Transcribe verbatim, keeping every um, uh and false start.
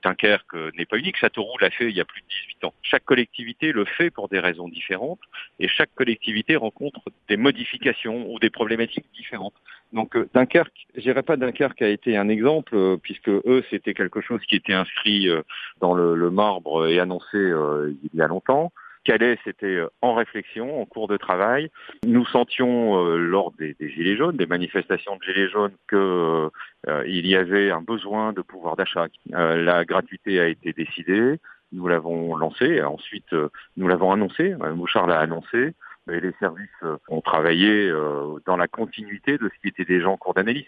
Dunkerque n'est pas unique. Châteauroux l'a fait il y a plus de dix-huit ans. Chaque collectivité le fait pour des raisons différentes et chaque collectivité rencontre des modifications ou des problématiques différentes. Donc euh, Dunkerque, je dirais pas Dunkerque a été un exemple euh, puisque eux c'était quelque chose qui était inscrit euh, dans le, le marbre et annoncé euh, il y a longtemps. Calais, c'était en réflexion, en cours de travail. Nous sentions euh, lors des, des Gilets jaunes, des manifestations de Gilets jaunes, que euh, il y avait un besoin de pouvoir d'achat. Euh, la gratuité a été décidée, nous l'avons lancée, ensuite euh, nous l'avons annoncé, Mme Bouchard l'a annoncé, et les services euh, ont travaillé euh, dans la continuité de ce qui était déjà en cours d'analyse.